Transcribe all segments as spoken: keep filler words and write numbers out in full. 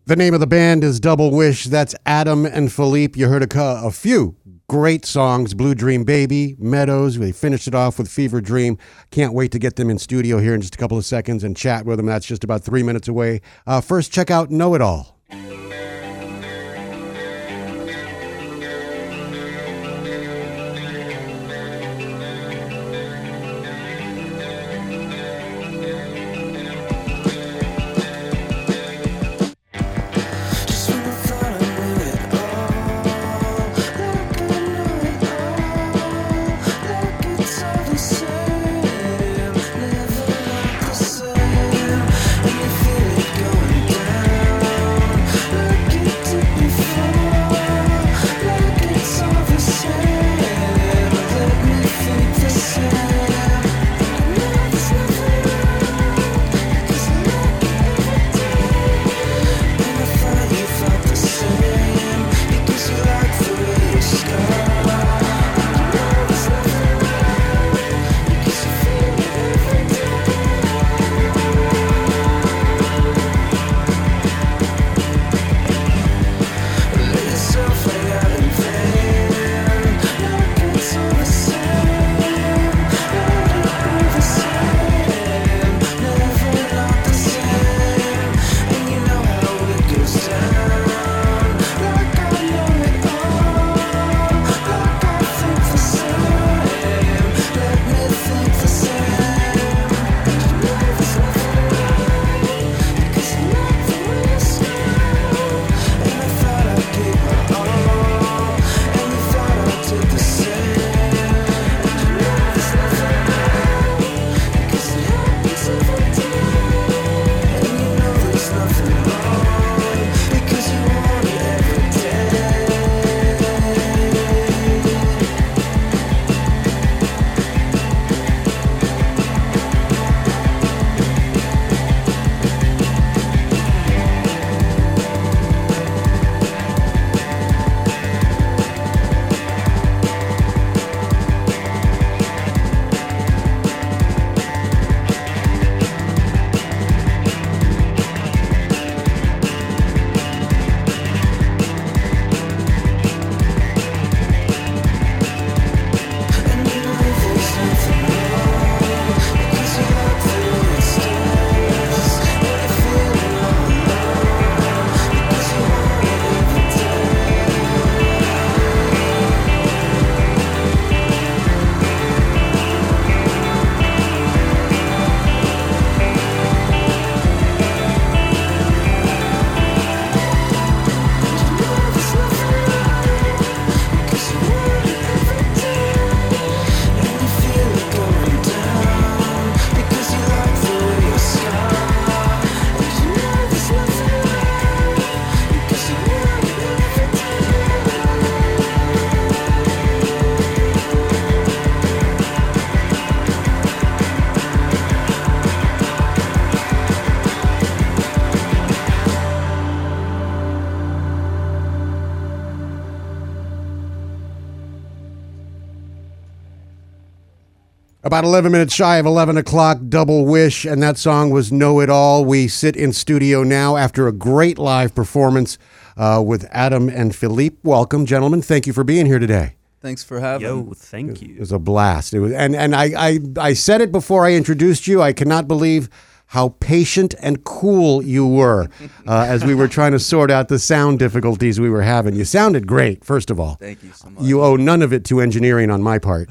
The name of the band is Double Wish. That's Adam and Philippe. You heard a, cu- a few great songs, Blue Dream Baby, Meadows. We finished it off with Fever Dream. Can't wait to get them in studio here in just a couple of seconds and chat with them. That's just about three minutes away. Uh, first, check out Know It All. About eleven minutes shy of eleven o'clock, Double Wish, and that song was Know It All. We sit in studio now after a great live performance uh, with Adam and Philippe. Welcome, gentlemen. Thank you for being here today. Thanks for having me. Yo, thank you. It was a blast. It was, and and I, I, I said it before I introduced you. I cannot believe how patient and cool you were uh, as we were trying to sort out the sound difficulties we were having. You sounded great, first of all. Thank you so much. You owe none of it to engineering on my part.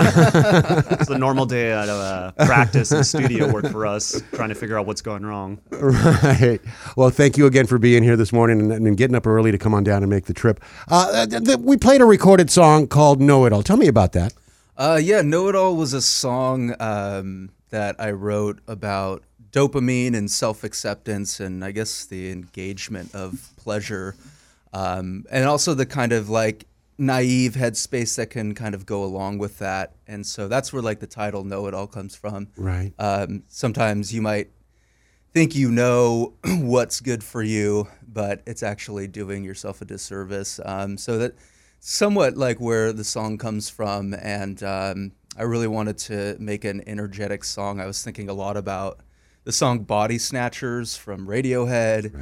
It's a normal day at uh, practice and studio work for us, trying to figure out what's going wrong. Right. Well, thank you again for being here this morning and, and getting up early to come on down and make the trip. Uh, th- th- we played a recorded song called Know It All. Tell me about that. Uh, yeah, Know It All was a song um, that I wrote about dopamine and self-acceptance and I guess the engagement of pleasure um, and also the kind of like naive headspace that can kind of go along with that. And so that's where like the title Know It All comes from. Right. Um, sometimes you might think you know what's good for you, but it's actually doing yourself a disservice. Um, so that somewhat like where the song comes from. And um, I really wanted to make an energetic song. I was thinking a lot about the song Body Snatchers from Radiohead, Right.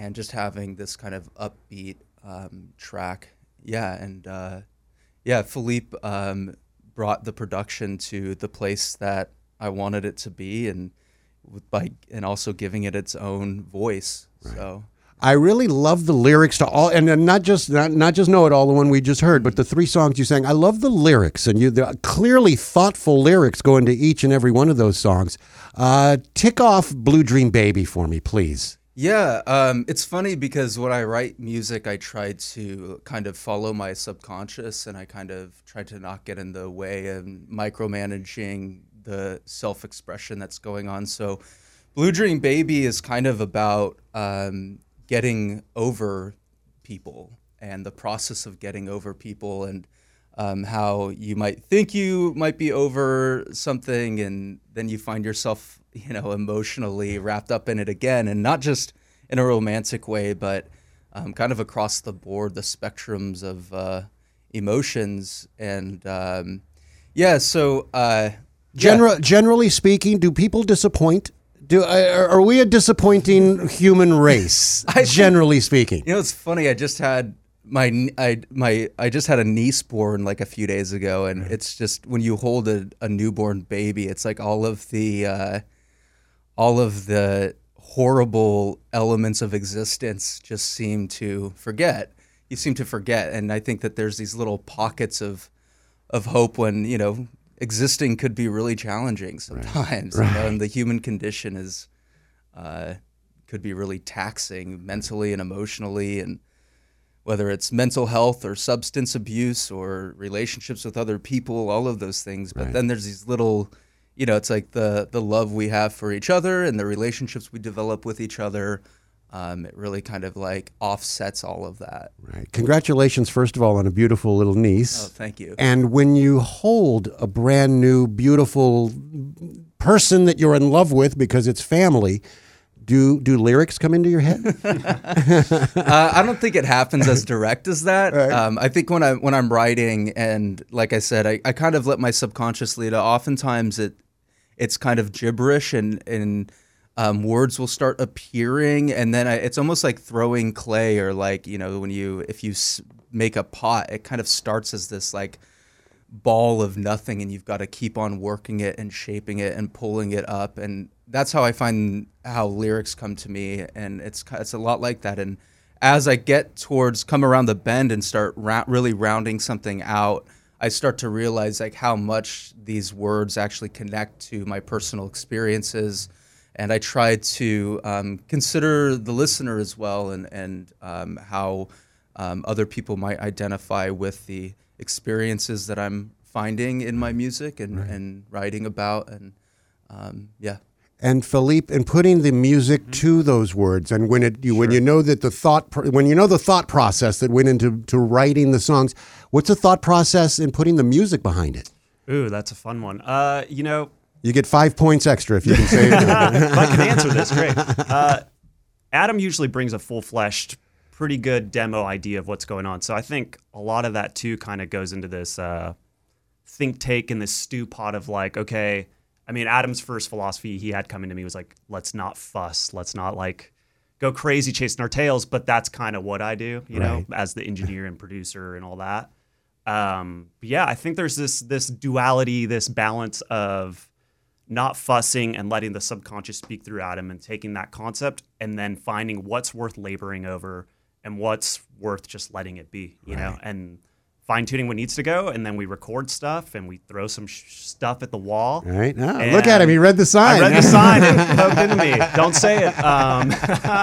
and just having this kind of upbeat um, track. Yeah, and uh, yeah, Philippe um, brought the production to the place that I wanted it to be, and with, by and also giving it its own voice. Right. So I really love the lyrics to all, and and not just not, not just Know It All, the one we just heard, but the three songs you sang. I love the lyrics, and you the clearly thoughtful lyrics go into each and every one of those songs. Uh, tick off Blue Dream Baby for me, please. Yeah, um, it's funny because when I write music, I try to kind of follow my subconscious, and I kind of try to not get in the way of micromanaging the self-expression that's going on. So Blue Dream Baby is kind of about um, getting over people and the process of getting over people, and um, how you might think you might be over something, and then you find yourself, you know, emotionally wrapped up in it again, and not just in a romantic way, but um, kind of across the board, the spectrums of uh, emotions. And um, yeah, so uh, General, yeah. Generally speaking, do people disappoint? Do uh, are we a disappointing human race? I generally think, speaking, you know, it's funny. I just had my I my I just had a niece born like a few days ago, and right. It's just when you hold a, a newborn baby, it's like all of the uh, all of the horrible elements of existence just seem to forget. You seem to forget, and I think that there's these little pockets of of hope when, you know, existing could be really challenging sometimes, right. You know, and the human condition is uh, could be really taxing mentally and emotionally, and whether it's mental health or substance abuse or relationships with other people, all of those things. But right. Then there's these little, you know, it's like the the love we have for each other and the relationships we develop with each other. Um, it really kind of like offsets all of that. Right. Congratulations, first of all, on a beautiful little niece. Oh, thank you. And when you hold a brand new, beautiful person that you're in love with because it's family, do do lyrics come into your head? uh, I don't think it happens as direct as that. Right. Um, I think when I when I'm writing, and like I said, I, I kind of let my subconscious lead. Oftentimes, it it's kind of gibberish, and and Um, words will start appearing, and then I, it's almost like throwing clay, or like, you know, when you if you s- make a pot, it kind of starts as this like ball of nothing, and you've got to keep on working it and shaping it and pulling it up, and that's how I find how lyrics come to me, and it's it's a lot like that. And as I get towards come around the bend and start ra- really rounding something out, I start to realize like how much these words actually connect to my personal experiences. And I try to um, consider the listener as well, and, and um, how um, other people might identify with the experiences that I'm finding in my music and, right. and writing about. And um, yeah. And Philippe, in putting the music mm-hmm. to those words, and when it you, sure. when you know that the thought when you know the thought process that went into to writing the songs, what's the thought process in putting the music behind it? Ooh, that's a fun one. Uh, you know. You get five points extra if you can say it. If I can answer this, great. Uh, Adam usually brings a full-fleshed, pretty good demo idea of what's going on. So I think a lot of that, too, kind of goes into this uh, think take and this stew pot of like, okay, I mean, Adam's first philosophy he had coming to me was like, let's not fuss. Let's not like go crazy chasing our tails. But that's kind of what I do, you right. know, as the engineer and producer and all that. Um, but yeah, I think there's this this duality, this balance of not fussing and letting the subconscious speak through Adam, and taking that concept and then finding what's worth laboring over and what's worth just letting it be, you right. know, and fine tuning what needs to go. And then we record stuff and we throw some sh- stuff at the wall. Right. Oh, look at him. He read the sign. I read the sign and poked into me. Don't say it. Um,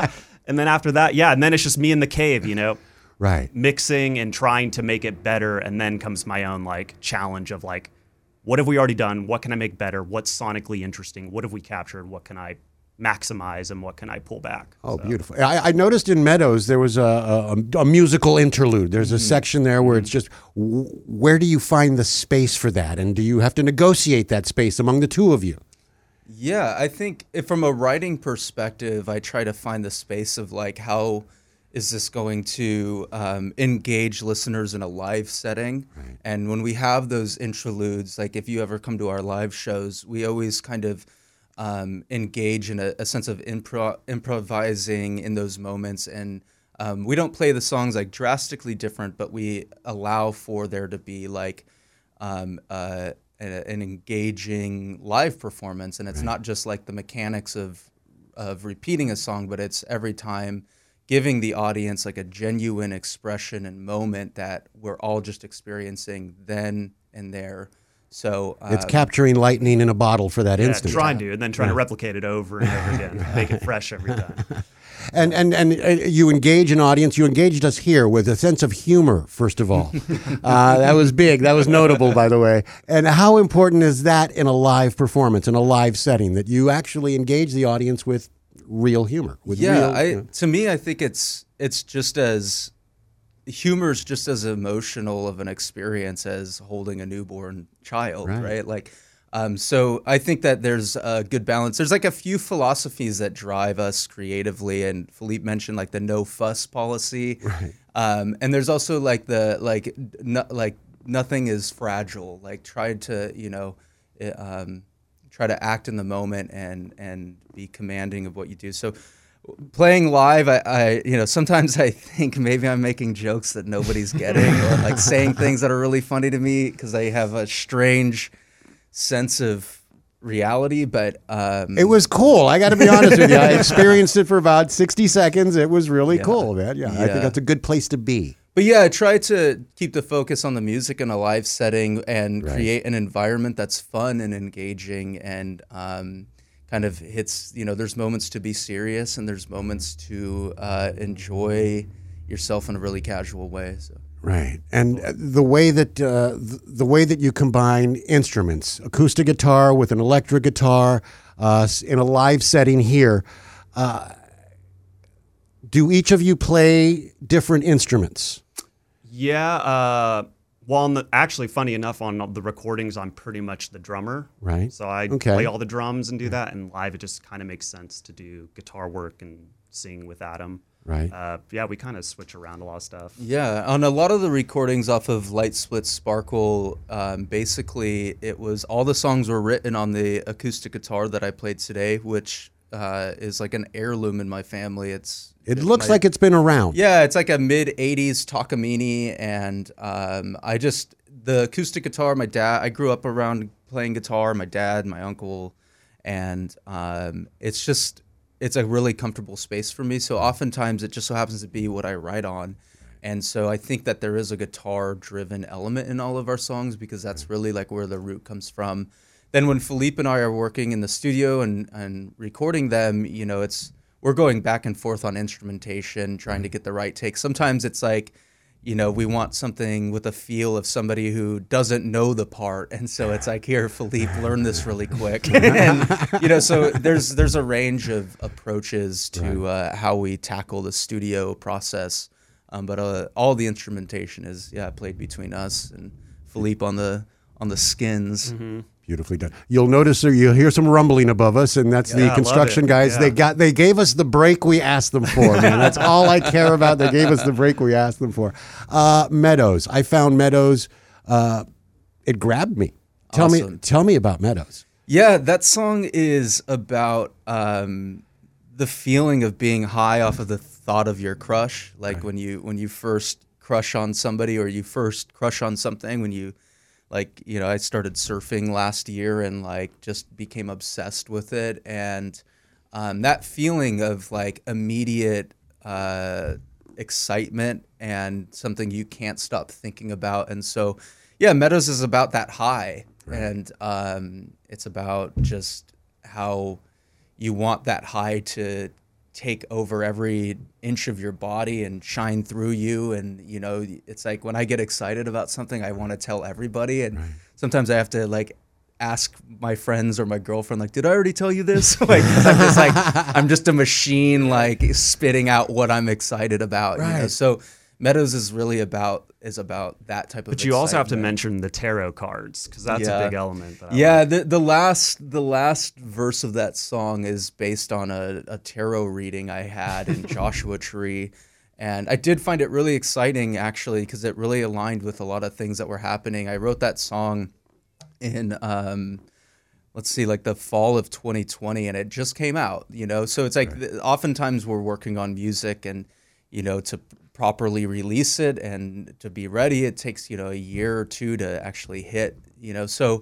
and then after that, yeah. And then it's just me in the cave, you know, right. mixing and trying to make it better. And then comes my own like challenge of like, what have we already done? What can I make better? What's sonically interesting? What have we captured? What can I maximize, and what can I pull back? Oh, so. beautiful. I, I noticed in Meadows there was a, a, a musical interlude. There's a mm-hmm. section there where it's just, where do you find the space for that? And do you have to negotiate that space among the two of you? Yeah, I think if from a writing perspective, I try to find the space of like, how is this going to um, engage listeners in a live setting? Right. And when we have those interludes, like if you ever come to our live shows, we always kind of um, engage in a, a sense of impro- improvising in those moments. And um, we don't play the songs like drastically different, but we allow for there to be like um, uh, a, an engaging live performance. And it's right. not just like the mechanics of of repeating a song, but it's every time giving the audience like a genuine expression and moment that we're all just experiencing then and there. So um, it's capturing lightning in a bottle for that yeah, instant. Trying to, and then trying yeah. to replicate it over and over again, make it fresh every time. And, and and you engage an audience. You engaged us here with a sense of humor, first of all. uh, that was big. That was notable, by the way. And how important is that in a live performance, in a live setting, that you actually engage the audience with real humor? With yeah, real, I, you know. to me, I think it's it's just as humor is just as emotional of an experience as holding a newborn child, right? right? Like. Um, so I think that there's a good balance. There's like a few philosophies that drive us creatively, and Philippe mentioned like the no fuss policy. Right. Um, and there's also like the like no, like nothing is fragile. Like try to you know um, try to act in the moment and and be commanding of what you do. So playing live, I, I you know sometimes I think maybe I'm making jokes that nobody's getting, or like saying things that are really funny to me because I have a strange sense of reality, but um, it was cool. I got to be honest with you. I experienced it for about sixty seconds. It was really yeah, cool, man. Yeah, yeah, I think that's a good place to be. But yeah, I try to keep the focus on the music in a live setting and right. create an environment that's fun and engaging and um, kind of hits, you know, there's moments to be serious and there's moments to uh, enjoy yourself in a really casual way. So. Right, and the way that uh, the way that you combine instruments, acoustic guitar with an electric guitar, uh, in a live setting here, uh, do each of you play different instruments? Yeah, uh, well, on the, actually, funny enough, on the recordings, I'm pretty much the drummer. Right. So I okay. play all the drums and do that, and live it just kind of makes sense to do guitar work and sing with Adam. Right. Uh, yeah, we kind of switch around a lot of stuff. Yeah, on a lot of the recordings off of Light Split Sparkle, um, basically it was all the songs were written on the acoustic guitar that I played today, which uh, is like an heirloom in my family. It's it it's looks my, like it's been around. Yeah, it's like a mid eighties Takamine, and um, I just the acoustic guitar. My dad, I grew up around playing guitar. My dad, my uncle, and um, it's just. It's a really comfortable space for me. So oftentimes it just so happens to be what I write on. And so I think that there is a guitar driven element in all of our songs because that's really like where the root comes from. Then when Philippe and I are working in the studio and, and recording them, you know, it's, we're going back and forth on instrumentation, trying to get the right take. Sometimes it's like, you know, we want something with a feel of somebody who doesn't know the part. And so it's like, here, Philippe, learn this really quick. And, you know, so there's there's a range of approaches to uh, how we tackle the studio process. Um, but uh, all the instrumentation is, yeah, played between us and Philippe on the on the skins. Mm-hmm. Beautifully done. You'll notice or you'll hear some rumbling above us, and that's yeah, the construction guys. Yeah. They got they gave us the break we asked them for, man. That's all I care about. They gave us the break we asked them for. Uh, Meadows. I found Meadows. Uh, it grabbed me. Tell Awesome. me tell me about Meadows. Yeah, that song is about um, the feeling of being high off of the thought of your crush. Like right. when you when you first crush on somebody or you first crush on something when you Like, you know, I started surfing last year and like just became obsessed with it. And um, that feeling of like immediate uh, excitement and something you can't stop thinking about. And so, yeah, Meadows is about that high. Right. And um, it's about just how you want that high to take over every inch of your body and shine through you. And, you know, it's like when I get excited about something, I want to tell everybody. And right. sometimes I have to like ask my friends or my girlfriend, like, did I already tell you this? Like, 'cause I'm just like, I'm just a machine, like spitting out what I'm excited about. Right. You know? So Meadows is really about, is about that type of But you also have to excitement. mention the tarot cards because that's Yeah. a big element. That I Yeah, like. the the last the last verse of that song is based on a, a tarot reading I had in Joshua Tree, and I did find it really exciting actually because it really aligned with a lot of things that were happening. I wrote that song in um, let's see, like the fall of twenty twenty, and it just came out, you know? So it's like, right. Oftentimes we're working on music and, you know, to properly release it and to be ready, it takes, you know, a year or two to actually hit, you know? So,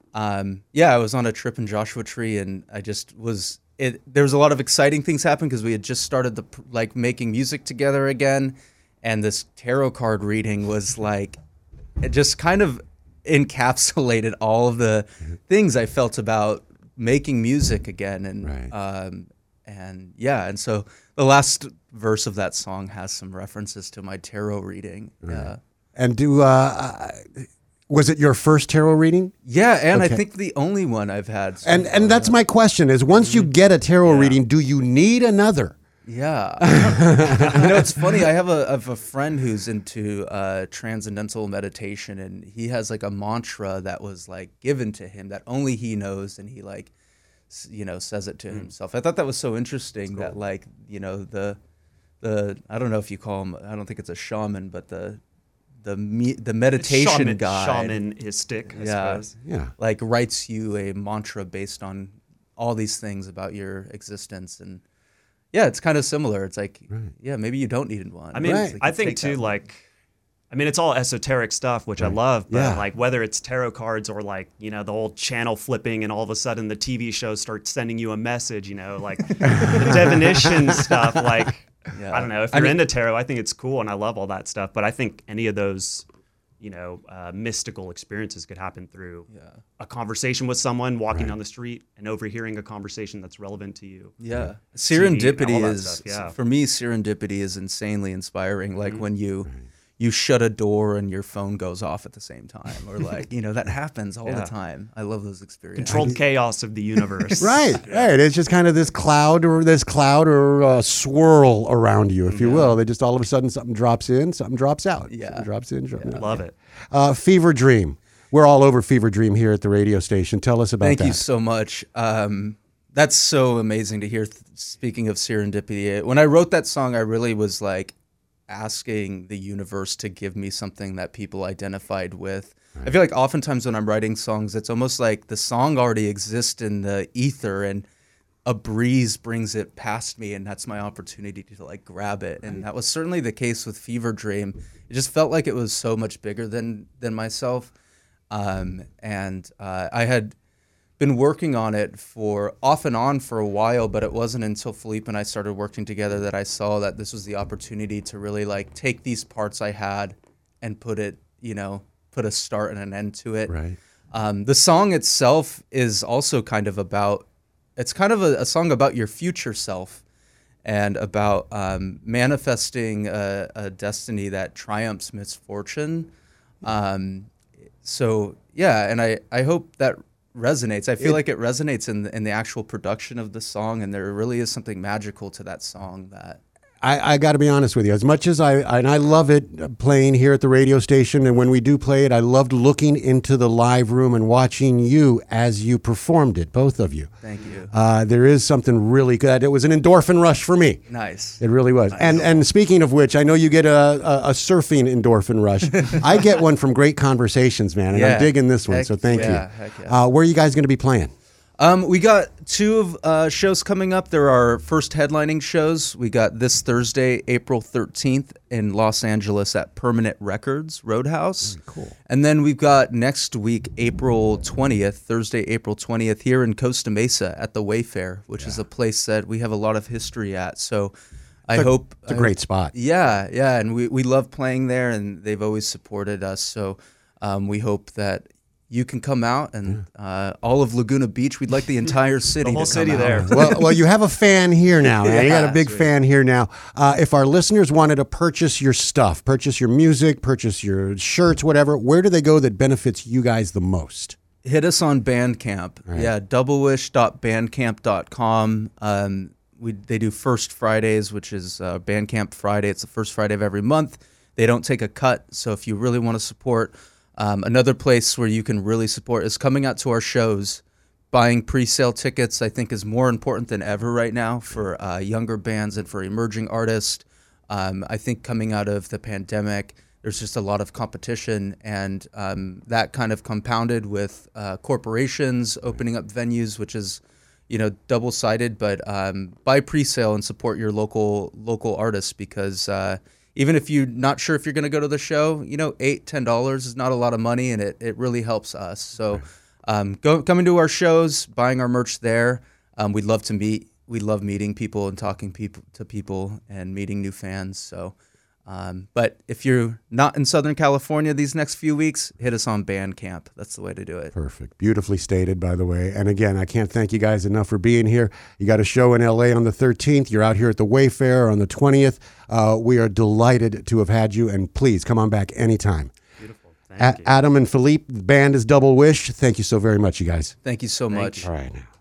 um, yeah, I was on a trip in Joshua Tree and I just was, it, there was a lot of exciting things happening because we had just started the, like making music together again. And this tarot card reading was like, it just kind of encapsulated all of the things I felt about making music again. And, right. um, and yeah, and so the last verse of that song has some references to my tarot reading. Right. Yeah. And do, uh, was it your first tarot reading? Yeah, and okay. I think the only one I've had. So and far, and that's yeah. my question is, once you get a tarot Yeah. reading, do you need another? Yeah. You know, it's funny. I have a, I have a friend who's into uh, transcendental meditation, and he has like a mantra that was like given to him that only he knows, and he like, s- you know, says it to Mm. himself. I thought that was so interesting That's that cool. like, you know, the, the, I don't know if you call him, I don't think it's a shaman, but the, the, me, the meditation shaman, guy. Shamanistic, I Yeah. suppose. Yeah. Like writes you a mantra based on all these things about your existence. And yeah, it's kind of similar. It's like, Right. yeah, maybe you don't need one. I mean, Right. Like, I you think take too, that- like, I mean, it's all esoteric stuff, which I Right. love, but Yeah. like whether it's tarot cards or like, you know, the whole channel flipping and all of a sudden the T V show starts sending you a message, you know, like the divination stuff, like, Yeah. I don't know, if I you're mean- into tarot, I think it's cool and I love all that stuff, but I think any of those, you know, uh, mystical experiences could happen through Yeah. a conversation with someone walking Right. down the street and overhearing a conversation that's relevant to you. Yeah. T V, Serendipity all that is, stuff, yeah. for me, serendipity is insanely inspiring. Like Mm-hmm. when you, you shut a door and your phone goes off at the same time, or like, you know, that happens all Yeah. the time. I love those experiences. Controlled chaos of the universe. Right, right. It's just kind of this cloud or this cloud or uh, swirl around you, if you will. They just all of a sudden something drops in, something drops out. Yeah. Something drops in, drops out. Love it. Uh, Fever Dream. We're all over Fever Dream here at the radio station. Tell us about Thank that. you so much. Um, that's so amazing to hear. Th- speaking of serendipity, when I wrote that song, I really was like asking the universe to give me something that people identified with. I feel like oftentimes when I'm writing songs, it's almost like the song already exists in the ether and a breeze brings it past me, and that's my opportunity to like grab it. And that was certainly the case with Fever Dream. It just felt like it was so much bigger than than myself. Um, and uh, I had been working on it for off and on for a while, but it wasn't until Philippe and I started working together that I saw that this was the opportunity to really like take these parts I had and put it, you know, put a start and an end to it. Right. Um, the song itself is also kind of about, it's kind of a, a song about your future self and about um, manifesting a, a destiny that triumphs misfortune. Um, so yeah, and I, I hope that resonates. I feel It- like it resonates in the, in the actual production of the song, and there really is something magical to that song that I, I got to be honest with you. As much as I, and I love it playing here at the radio station, and when we do play it, I loved looking into the live room and watching you as you performed it, both of you. Thank you. Uh, there is something really good. It was an endorphin rush for me. Nice. It really was. And and speaking of which, I know you get a, a, a surfing endorphin rush. I get one from Great Conversations, man, and Yeah. I'm digging this one, Heck so thank yeah, you. heck yeah. Uh, where are you guys going to be playing? Um, we got two of uh, shows coming up. There are first headlining shows. We got this Thursday, April thirteenth in Los Angeles at Permanent Records Roadhouse. cool. And then we've got next week, April twentieth, Thursday, April twentieth, here in Costa Mesa at the Wayfair, which is a place that we have a lot of history at. So I It's a- hope It's a I- great spot. Yeah, yeah, and we, we love playing there, and they've always supported us. So um, we hope that you can come out, and uh, all of Laguna Beach. We'd like the entire city. whole to come city out. there. well, well, you have a fan here now. Man. You got a Yeah, big sweet. fan here now. Uh, if our listeners wanted to purchase your stuff, purchase your music, purchase your shirts, whatever, where do they go that benefits you guys the most? Hit us on Bandcamp. Right. Yeah, doublewish dot bandcamp dot com. Um, we they do First Fridays, which is uh, Bandcamp Friday. It's the first Friday of every month. They don't take a cut, so if you really want to support. Um, another place where you can really support is coming out to our shows. Buying pre-sale tickets, I think, is more important than ever right now for uh, younger bands and for emerging artists. Um, I think coming out of the pandemic, there's just a lot of competition, and um, that kind of compounded with uh, corporations opening up venues, which is, you know, double-sided. But um, buy pre-sale and support your local local artists, because uh, even if you're not sure if you're going to go to the show, you know, eight, ten dollars is not a lot of money, and it, it really helps us. So um, go coming to our shows, buying our merch there. Um, we'd love to meet. We love meeting people and talking people to people and meeting new fans. So, um, but if you're not in Southern California these next few weeks, hit us on Bandcamp. That's the way to do it. Perfect. Beautifully stated, by the way. And again, I can't thank you guys enough for being here. You got a show in L A on the thirteenth. You're out here at the Wayfarer on the twentieth. Uh, we are delighted to have had you, and please come on back anytime. Beautiful. Thank A- you. Adam and Philippe, the band is Double Wish. Thank you so very much, you guys. Thank you so Thank much. you. All right now.